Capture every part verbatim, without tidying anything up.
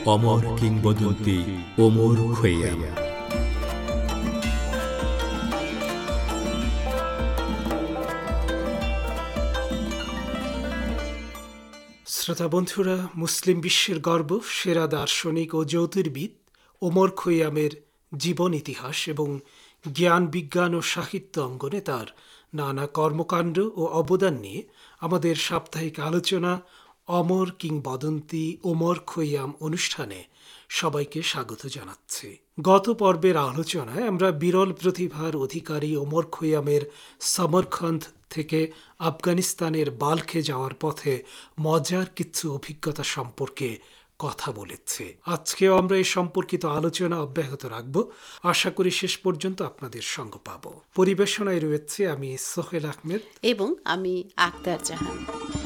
অমর কিংবদন্তি ওমর খৈয়াম। শ্রোতা বন্ধুরা, মুসলিম বিশ্বের গর্ব, সেরা দার্শনিক ও জ্যোতির্বিদ ওমর খৈয়ামের জীবন ইতিহাস এবং জ্ঞান বিজ্ঞান ও সাহিত্য অঙ্গনে তার নানা কর্মকাণ্ড ও অবদান নিয়ে আমাদের সাপ্তাহিক আলোচনা অমর কিংবদন্তি ওমর খৈয়াম অনুষ্ঠানে সবাইকে স্বাগত জানাচ্ছি। গত পর্বের আলোচনায় আমরা বিরল প্রতিভার অধিকারী ওমর খৈয়ামের সমরখন্দ থেকে আফগানিস্তানের বাল্খে যাওয়ার পথে মজার কিছু অভিজ্ঞতা সম্পর্কে কথা বলেছে। আজকেও আমরা এই সম্পর্কিত আলোচনা অব্যাহত রাখব। আশা করি শেষ পর্যন্ত আপনাদের সঙ্গ পাব। পরিবেশনায় রয়েছে আমি সোহেল আহমেদ এবং আমি আক্তার জাহান।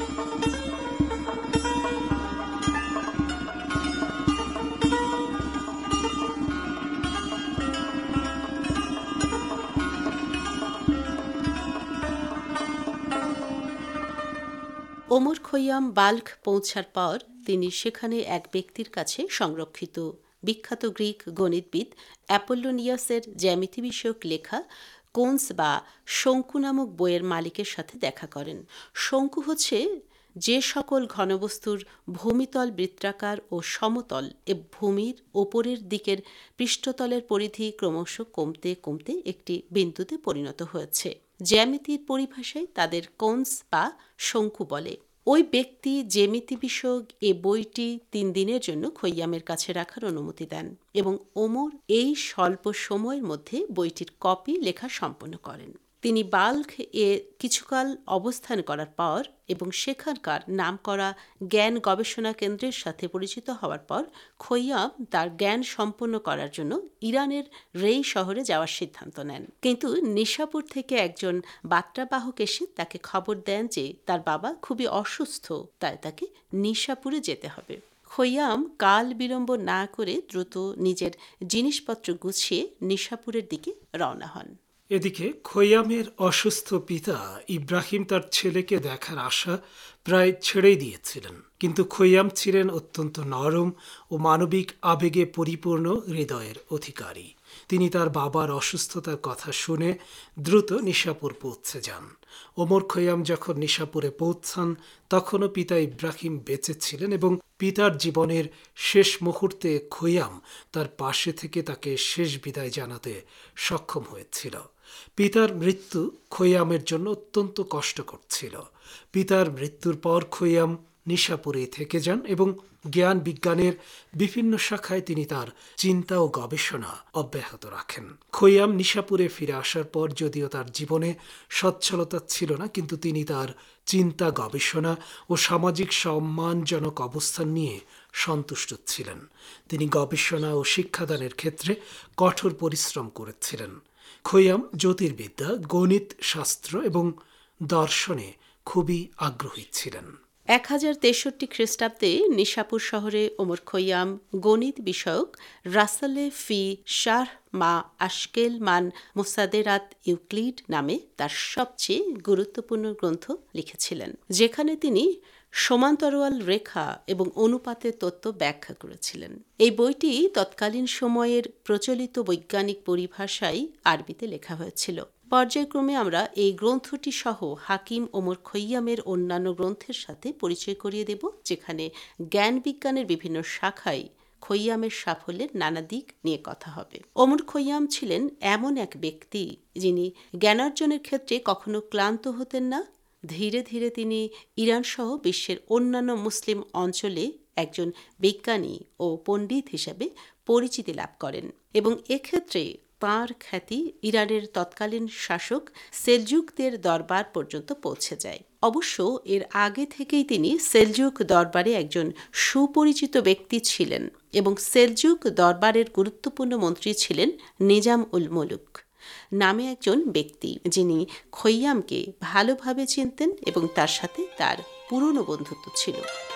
ওমর খৈয়াম বাল্খ পৌঁছার পর তিনি সেখানে এক ব্যক্তির কাছে সংরক্ষিত বিখ্যাত গ্রিক গণিতবিদ অ্যাপোলোনিয়াসের জ্যামিতি বিষয়ক লেখা কোন্স বা শঙ্কু নামক বইয়ের মালিকের সাথে দেখা করেন। শঙ্কু হচ্ছে যে সকল ঘনবস্তুর ভূমিতল বৃত্তাকার ও সমতল এ ভূমির ওপরের দিকের পৃষ্ঠতলের পরিধি ক্রমশ কমতে কমতে একটি বিন্দুতে পরিণত হয়েছে। জ্যামিতির পরিভাষায় তাদের কোন্স বা শঙ্কু বলে। ওই ব্যক্তি জ্যামিতি বিষয়ক এ বইটি তিন দিনের জন্য খৈয়ামের কাছে রাখার অনুমতি দেন এবং ওমর এই স্বল্প সময়ের মধ্যে বইটির কপি লেখা সম্পন্ন করেন। তিনি বাল্খ এ কিছুকাল অবস্থান করার পর এবং সেখানকার নামকরা জ্ঞান গবেষণা কেন্দ্রের সাথে পরিচিত হওয়ার পর খৈয়াম তার জ্ঞান সম্পন্ন করার জন্য ইরানের রেই শহরে যাওয়ার সিদ্ধান্ত নেন। কিন্তু নিশাপুর থেকে একজন বার্তাবাহক এসে তাকে খবর দেন যে তার বাবা খুবই অসুস্থ, তাই তাকে নিশাপুরে যেতে হবে। খৈয়াম কাল বিলম্ব না করে দ্রুত নিজের জিনিসপত্র গুছিয়ে নিশাপুরের দিকে রওনা হন। এদিকে খৈয়ামের অসুস্থ পিতা ইব্রাহিম তার ছেলেকে দেখার আশা প্রায় ছেড়েই দিয়েছিলেন, কিন্তু খৈয়াম ছিলেন অত্যন্ত নরম ও মানবিক আবেগে পরিপূর্ণ হৃদয়ের অধিকারী। তিনি তার বাবার অসুস্থতার কথা শুনে দ্রুত নিশাপুর পৌঁছে যান। ওমর খৈয়াম যখন নিশাপুরে পৌঁছান তখনও পিতা ইব্রাহিম বেঁচে ছিলেন এবং পিতার জীবনের শেষ মুহূর্তে খৈয়াম তার পাশে থেকে তাকে শেষ বিদায় জানাতে সক্ষম হয়েছিল। পিতার মৃত্যু খৈয়ামের জন্য অত্যন্ত কষ্টকর ছিল। পিতার মৃত্যুর পর খৈয়াম নিশাপুরে থেকে যান এবং জ্ঞান বিজ্ঞানের বিভিন্ন শাখায় তিনি তার চিন্তা ও গবেষণা অব্যাহত রাখেন। খৈয়াম নিশাপুরে ফিরে আসার পর যদিও তার জীবনে সচ্ছলতা ছিল না, কিন্তু তিনি তার চিন্তা, গবেষণা ও সামাজিক সম্মানজনক অবস্থান নিয়ে সন্তুষ্ট ছিলেন। তিনি গবেষণা ও শিক্ষাদানের ক্ষেত্রে কঠোর পরিশ্রম করেছিলেন। খৈয়াম জ্যোতির্বিদ্যা, গণিত শাস্ত্র এবং দর্শনে খুবই আগ্রহী ছিলেন। এক হাজার তেষট্টি খ্রিস্টাব্দে নিশাপুর শহরে ওমর খৈয়াম গণিত বিষয়ক রাসালে ফি শারহ মা আশকেল মান মুসাদেরাত ইউক্লিড নামে তার সবচেয়ে গুরুত্বপূর্ণ গ্রন্থ লিখেছিলেন, যেখানে তিনি সমান্তরাল রেখা এবং অনুপাতের তত্ত্ব ব্যাখ্যা করেছিলেন। এই বইটি তৎকালীন সময়ের প্রচলিত বৈজ্ঞানিক পরিভাষায় আরবিতে লেখা হয়েছিল। পর্যায়ক্রমে আমরা এই গ্রন্থটি সহ হাকিম ওমর খৈয়ামের অন্যান্য গ্রন্থের সাথে পরিচয় করিয়ে দেব, যেখানে জ্ঞান বিজ্ঞানের বিভিন্ন শাখায় খৈয়ামের সাফল্যের নানা দিক নিয়ে কথা হবে। ওমর খৈয়াম ছিলেন এমন এক ব্যক্তি যিনি জ্ঞানার্জনের ক্ষেত্রে কখনো ক্লান্ত হতেন না। ধীরে ধীরে তিনি ইরান সহ বিশ্বের অন্যান্য মুসলিম অঞ্চলে একজন বিজ্ঞানী ও পণ্ডিত হিসেবে পরিচিতি লাভ করেন এবং এক্ষেত্রে তাঁর খ্যাতি ইরানের তৎকালীন শাসক সেলজুকদের দরবার পর্যন্ত পৌঁছে যায়। অবশ্য এর আগে থেকেই তিনি সেলজুক দরবারে একজন সুপরিচিত ব্যক্তি ছিলেন এবং সেলজুক দরবারের গুরুত্বপূর্ণ মন্ত্রী ছিলেন নিজাম উল মুলুক নামে একজন ব্যক্তি, যিনি খৈয়ামকে ভালোভাবে চিনতেন এবং তার সাথে তার পুরনো বন্ধুত্ব ছিল।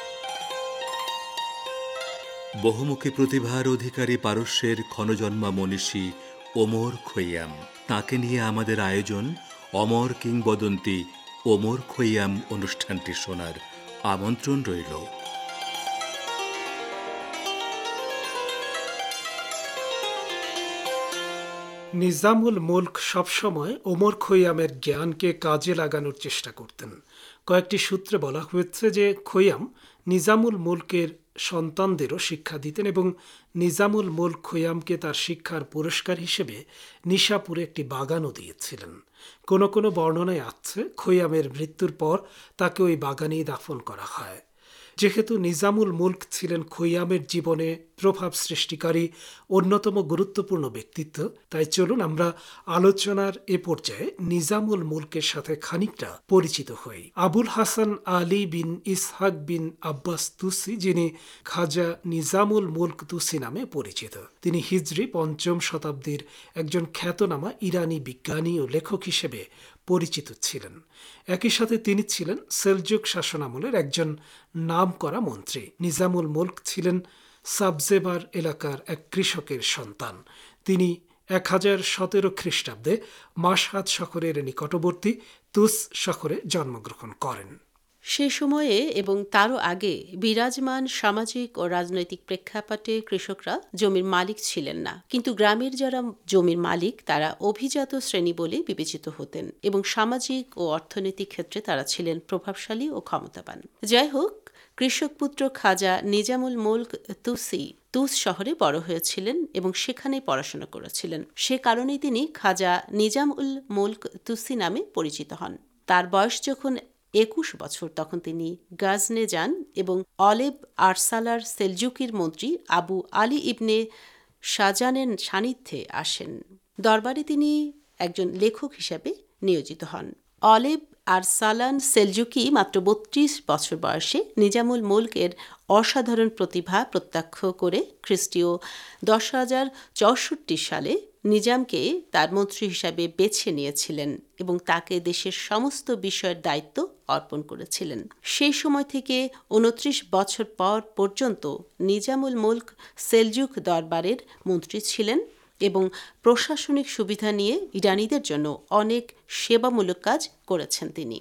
বহুমুখী প্রতিভার অধিকারী পারস্যের ক্ষণজন্মা মনীষী ওমর খৈয়াম, তাকে নিয়ে আমাদের আয়োজন অমর কিংবদন্তি ওমর খৈয়াম অনুষ্ঠানটি শোনার আমন্ত্রণ রইল। নিজামুল মুলক সবসময় ওমর খৈয়ামের জ্ঞানকে কাজে লাগানোর চেষ্টা করতেন। কয়েকটি সূত্রে বলা হয়েছে যে খৈয়াম নিজামুল মুলকের সন্তানদেরও শিক্ষা দিতেন এবং নিজামুল মুলক খৈয়ামকে তার শিক্ষার পুরস্কার হিসেবে নিশাপুরে একটি বাগানও দিয়েছিলেন। কোনো কোনো বর্ণনায় আছে খৈয়ামের মৃত্যুর পর তাকে ওই বাগানেই দাফন করা হয়। যেহেতু নিজামুল মুলক ছিলেন খৈয়ামের জীবনে প্রভাব সৃষ্টিকারী অন্যতম গুরুত্বপূর্ণ ব্যক্তিত্ব, তাই চলুন আমরা আলোচনার এ পর্যায়ে নিজামুল মুলকের সাথে খানিকটা পরিচিত হই। আবুল হাসান আলী বিন ইসহাক বিন আব্বাস তুসি, যিনি খাজা নিজামুল মুলক তুসি নামে পরিচিত, তিনি হিজরি পঞ্চম শতাব্দীর একজন খ্যাতনামা ইরানি বিজ্ঞানী ও লেখক হিসেবে পরিচিত ছিলেন। একই সাথে তিনি ছিলেন সেলজুক শাসনামলের একজন নামকরা মন্ত্রী। নিজামুল মুলক ছিলেন সাবজেবার এলাকার এক কৃষকের সন্তান। তিনি এক হাজার সতেরো খ্রিস্টাব্দে মাশহাদ শহরের নিকটবর্তী তুস শহরে জন্মগ্রহণ করেন। সে সময়ে এবং তারও আগে বিরাজমান সামাজিক ও রাজনৈতিক প্রেক্ষাপটে কৃষকরা জমির মালিক ছিলেন না, কিন্তু গ্রামের যারা জমির মালিক তারা অভিজাত শ্রেণী বলে বিবেচিত হতেন এবং সামাজিক ও অর্থনৈতিক ক্ষেত্রে তারা ছিলেন প্রভাবশালী ও ক্ষমতাবান। যাই হোক, কৃষক পুত্র খাজা নিজামুল মুলক তুসি তুস শহরে বড় হয়েছিলেন এবং সেখানে পড়াশোনা করেছিলেন। সে কারণেই তিনি খাজা নিজামুল মুলক তুসি নামে পরিচিত হন। তার বয়স যখন একুশ বছর তখন তিনি গাজনে যান এবং অলেব আরসালার সেলজুকির মন্ত্রী আবু আলী ইবনে শাহজানের সান্নিধ্যে আসেন। দরবারে তিনি একজন লেখক হিসেবে নিয়োজিত হন। অলেব আরসালান সেলজুকি মাত্র বত্রিশ বছর বয়সে নিজামুল মুলকের অসাধারণ প্রতিভা প্রত্যক্ষ করে খ্রিস্টীয় দশ হাজার চৌষট্টি সালে নিজামকে তার মন্ত্রী হিসাবে বেছে নিয়েছিলেন এবং তাকে দেশের সমস্ত বিষয়ের দায়িত্ব অর্পণ করেছিলেন। সেই সময় থেকে উনত্রিশ বছর পর পর্যন্ত নিজামুল মুলক সেলজুক দরবারের মন্ত্রী ছিলেন এবং প্রশাসনিক সুবিধা নিয়ে ইরানিদের জন্য অনেক সেবামূলক কাজ করেছেন তিনি।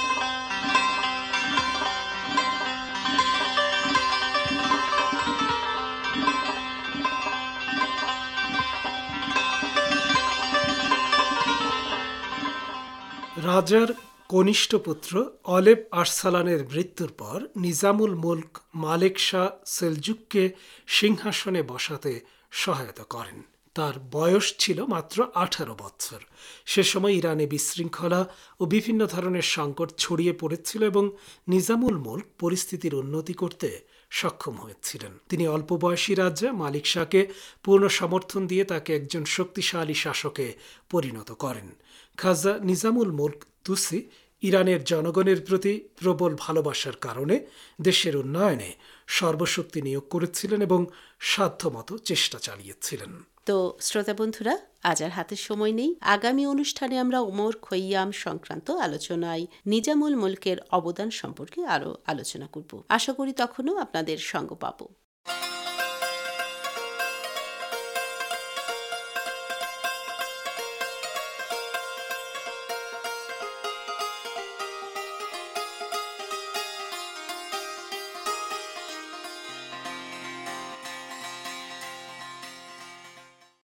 রাজার কনিষ্ঠ পুত্র অলেব আরসালানের মৃত্যুর পর নিজামুল মুলক মালেক শাহ সেলজুককে সিংহাসনে বসাতে সহায়তা করেন। তার বয়স ছিল মাত্র আঠারো বছর। সে সময় ইরানে বিশৃঙ্খলা ও বিভিন্ন ধরনের সংকট ছড়িয়ে পড়েছিল এবং নিজামুল মুলক পরিস্থিতির উন্নতি করতে সক্ষম হয়েছিলেন। তিনি অল্প বয়সী রাজা মালিক শাহকে পূর্ণ সমর্থন দিয়ে তাকে একজন শক্তিশালী শাসকে পরিণত করেন। খাজা নিজামুল মুলক তুসি ইরানের জনগণের প্রতি প্রবল ভালোবাসার কারণে দেশের উন্নয়নে সর্বশক্তি নিয়োগ করেছিলেন এবং সাধ্যমতো চেষ্টা চালিয়েছিলেন। তো শ্রোতা বন্ধুরা, আজ আর হাতে সময় নেই। আগামী অনুষ্ঠানে আমরা ওমর খৈয়াম সংক্রান্ত আলোচনায় নিজামুল মুলকের অবদান সম্পর্কে আরও আলোচনা করব। আশা করি তখনও আপনাদের সঙ্গ পাব।